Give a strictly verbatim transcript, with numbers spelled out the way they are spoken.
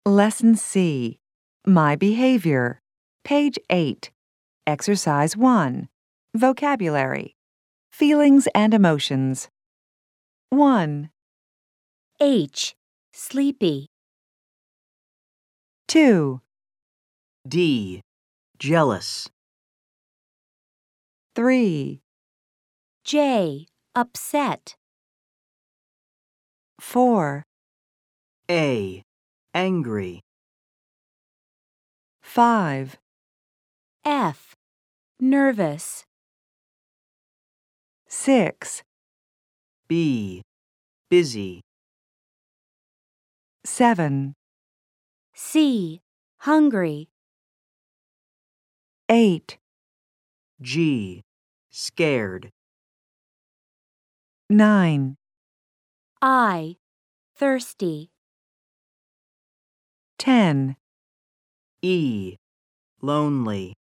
Lesson C. My Behavior. Page eight. Exercise one. Vocabulary. Feelings and emotions. one, H. Sleepy. two, D. Jealous. three, J. Upset. four, A. Angry. five, F. Nervous. six, B. Busy. seven, C. Hungry. eight, G. Scared. nine, I. Thirsty. ten. E. Lonely.